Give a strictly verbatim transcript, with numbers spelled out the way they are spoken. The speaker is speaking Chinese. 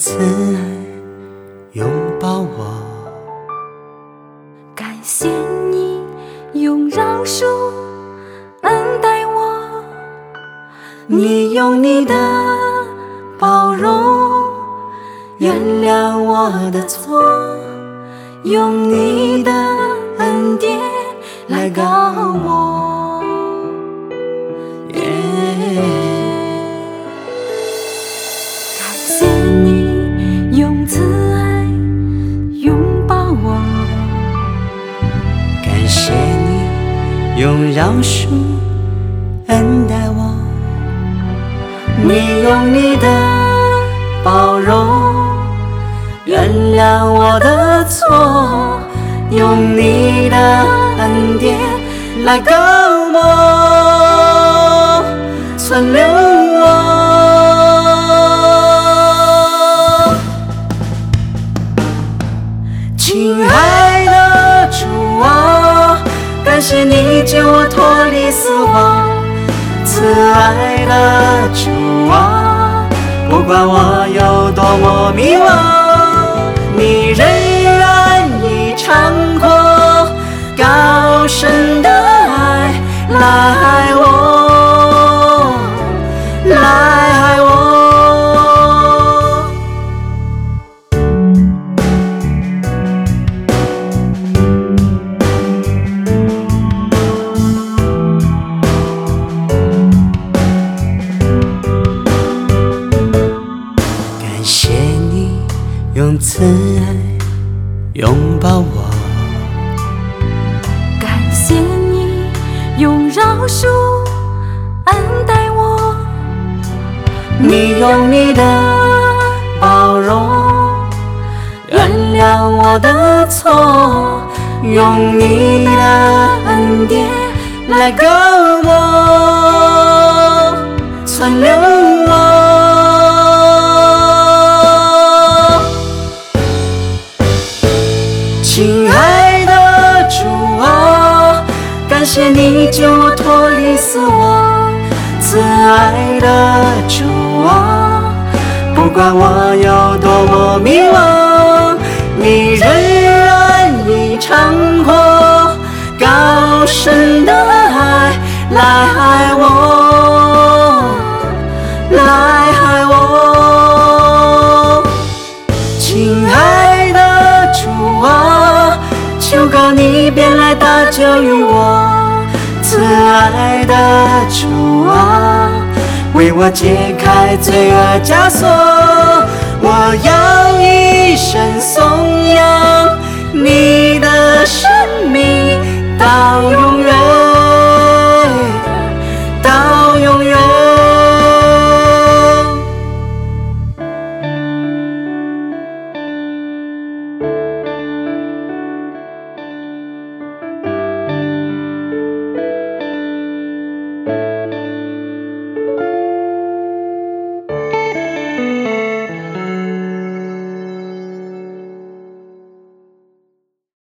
慈爱拥抱我。 感谢你用饶恕恩待我， 你用你的包容原谅我的错，用你的恩典来告我。 感谢你用慈爱拥抱我， 感谢你用饶恕恩待我，你用你的包容原谅我的错，用你的恩典来告我，存留我。亲爱的主啊，感谢你救我脱离死亡。慈爱的主啊，不管我有多么迷惘，你仍然以长阔高深的爱来爱我，来爱我。感谢你用慈爱拥抱我， 感谢你用饶恕恩待我， 你用你的包容原谅我的错，用你的恩典来告我，存留我。亲爱的主啊，感谢你救我脱离死亡。慈爱的主啊，不管我有多么迷惘，你仍然以长阔高深的爱来爱我，来爱我。亲爱的主啊，求告你便来搭救于我。慈爱的主啊，为我解开罪恶枷锁，